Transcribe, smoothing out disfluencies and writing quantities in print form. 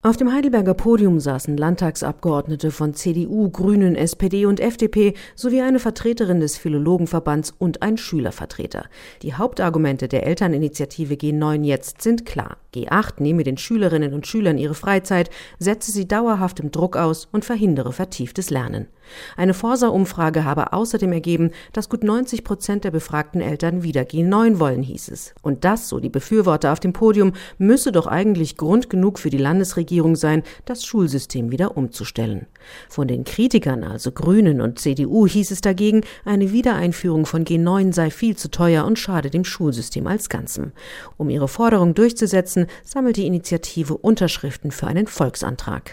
Auf dem Heidelberger Podium saßen Landtagsabgeordnete von CDU, Grünen, SPD und FDP sowie eine Vertreterin des Philologenverbands und ein Schülervertreter. Die Hauptargumente der Elterninitiative G9 jetzt sind klar. G8 nehme den Schülerinnen und Schülern ihre Freizeit, setze sie dauerhaftem Druck aus und verhindere vertieftes Lernen. Eine Forsa-Umfrage habe außerdem ergeben, dass gut 90% der befragten Eltern wieder G9 wollen, hieß es. Und das, so die Befürworter auf dem Podium, müsse doch eigentlich Grund genug für die Landesregierung sein, das Schulsystem wieder umzustellen. Von den Kritikern, also Grünen und CDU, hieß es dagegen, eine Wiedereinführung von G9 sei viel zu teuer und schade dem Schulsystem als Ganzem. Um ihre Forderung durchzusetzen, sammelt die Initiative Unterschriften für einen Volksantrag.